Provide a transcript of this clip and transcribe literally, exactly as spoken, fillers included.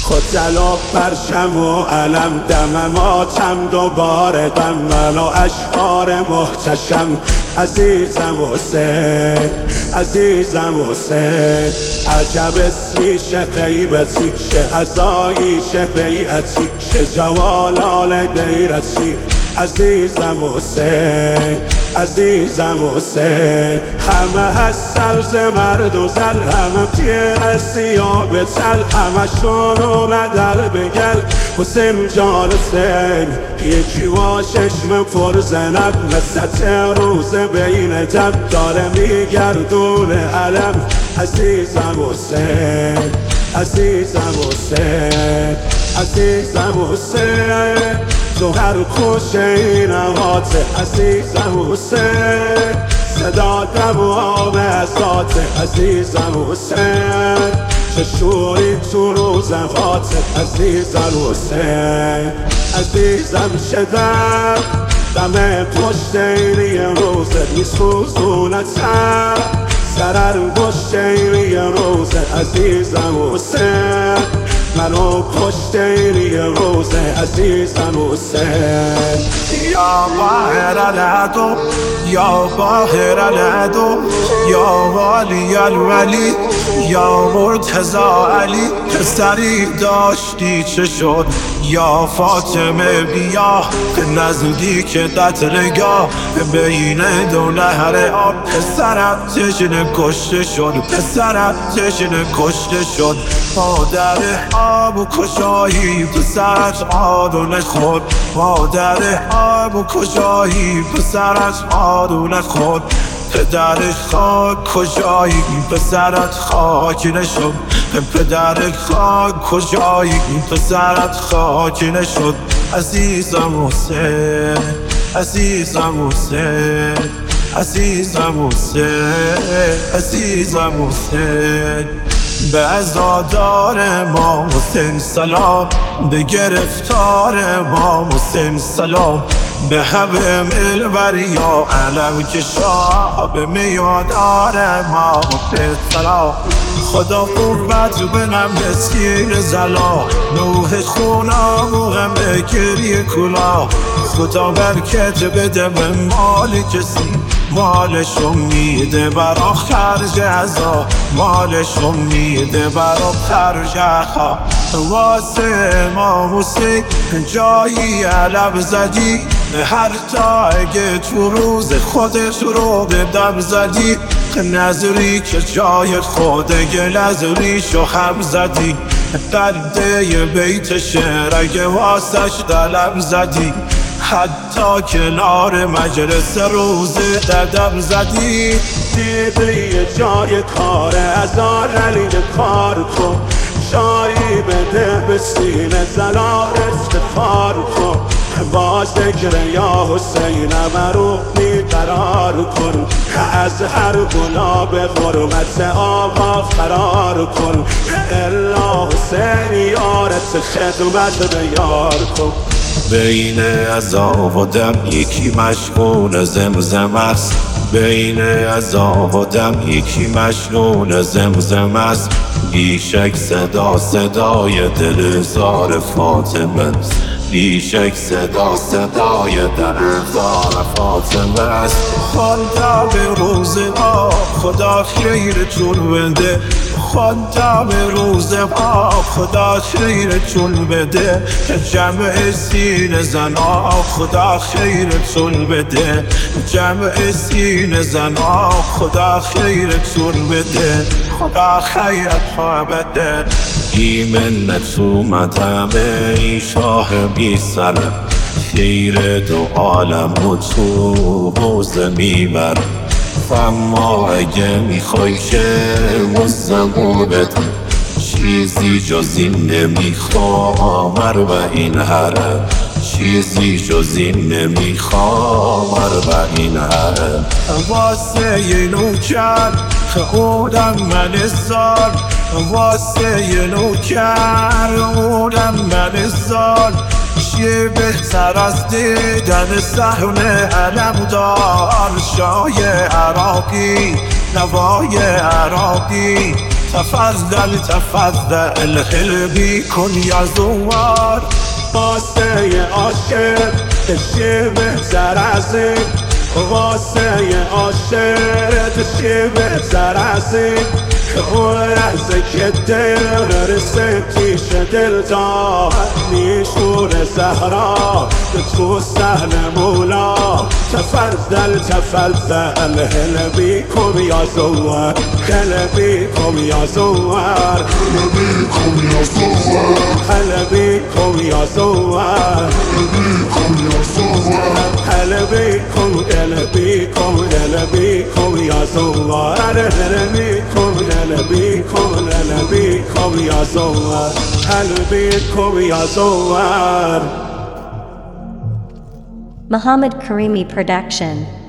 خود جلاب پرشم و علم دم ماتم دوباره دم من و اشعار محتشم عزیزم حسین عزیزم حسین عجب اسمیشه غیبتی شه عزاییشه بیعتی شه جوالال دیرتی عزیزم حسین عزیزم حسین همه هستن ز مرد و زن همه پیه سیاه به تل همه شونو ندر بگل حسین جان حسین یکی با چشم پر زنب وسط روز بین دم داره میگردون علم عزیزم حسین عزیزم حسین عزیزم حسین تو هر خوشه نواته عزیزم حسین صدا دم و آب ازاته عزیزم حسین چه شوری تو روزهاته عزیزم حسین عزیزم شدم دم پشت اینی روزت میسوزونتم سرر پشت اینی روزت عزیزم حسین منو پشت اینی روزه عزیزم حسین یا باهر العدو یا باهر العدو یا والی الولی یا مرتضا علی پسری داشتی چه شد یا فاطمه بیا که نزدیک دترگاه بین دو نهر آب پسرم تشنه کشته شد پسرم تشنه کشته شد مادر آب و کشایی پسرت آدونه خود مادر آب و کشایی پسرت آدونه خود پدرش خاک کجایی پسرت خاک نشد پدرت خاک کجایی پسرت خاک نشد عزیزم حسین عزیزم حسین عزیزم حسین عزیزم حسین به عزادار ما حسین سلام به گرفتار ما حسین سلام به همه ملوریا علم کشا به میادار ما حسین سلام خدا قوت بنم مسکین زلا نوح خونا موهم گریه کلا خدا برکت بده به مال کسی مالشو میده برا خرج عزا مالشو میده برا خرج عخا واسه امام حسین جایی علم زدی هر تا اگه تو روز خودت رو به دم زدی نظری که جای خودگه نظریشو هم زدی درده بیت شعر اگه واسش دلم زدی حتی کنار مجلس روزه ددم زدی دیده یه جای کار ازار علی کار کن جایی بده به سینه زلال استفار کن با ذکر یا حسین مرو بیقرار کن از هر گناه به حرمت آقا فرار کن الا حسین یارت خدمت به یار کن بین عذاب و دم یکی مشغول زمزم است بین عذاب و دم یکی مشغول زمزم است بیشک صدا صدای دل زار فاطمه است بیشک صدا صدای دل زار فاطمه است خواندم روز ما خدا خیرتون بده خواندم روز ما خدا خیرتون بده جمع سین زنا خدا خیرتون بده جمع سین زنا خدا خیرتون بده خدا خیرت ها بده ایمنت اومدم ای شاه بی سرم خیر دو عالم و تو حوزه میبرم اما اگه میخوای که مزمو بدم چیزی جز این نمیخوام و این حرم چیزی جز این نمیخوام و این حرم واسه یه نوکر که اونم من زار واسه یه نوکر اونم من زار چیه بهتر از دیدن صحنه علمدار شای عراقی نوای عراقی تفضل تفضل هل بيكن يا زوار واسه عاشق تشی بهتر از این واسه عاشق تشی بهتر از این که اون لحظه که دل رسه پیش دل داد نیشون زهرا به تو سهل مولا تفضل تفضل هل بیکم یا زوار هل بیکم یا زوار هل بیکم یا زوار هل بیکم هل بیکم هل بیکم یا زوار هل بیکم هل بیکم هل بیکم یا زوار هل بیکم یا زوار. Muhammad Karimi Production.